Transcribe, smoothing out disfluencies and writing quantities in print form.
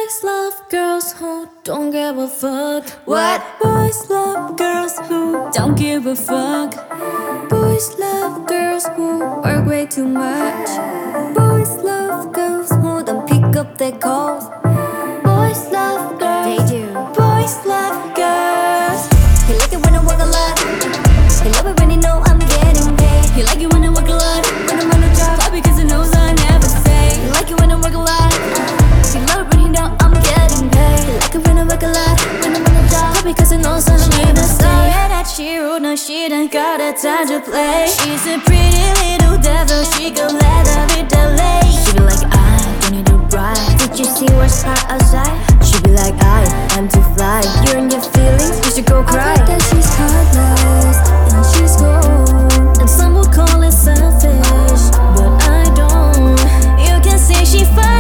Boys love girls who don't give a fuck. What? Boys love girls who don't give a fuck. Boys love girls who work way too much. Boys love girls who don't pick up their calls. Boys love girls, They do. boys love girls. He like it when I work a lot. He love it when he know I'm getting paid. He like it when I work a lot, when I'm on the job, probably cause he knows I never say. He like it when I work a lot. He love it when he know I'm getting paid. He like it when I work a lot. When I'm on the job. Probably cause he knows I never never say. say. That she rude, no she don't got the time to play. She's a pretty little devil, she gon' let her be delayed. She be like, I don't need to ride. Did you see what's part outside? She be like, I am to fly. You're in your feelings, you should go cry. I think that she's heartless and she's cold, and some would call it selfish, but I don't. You can see she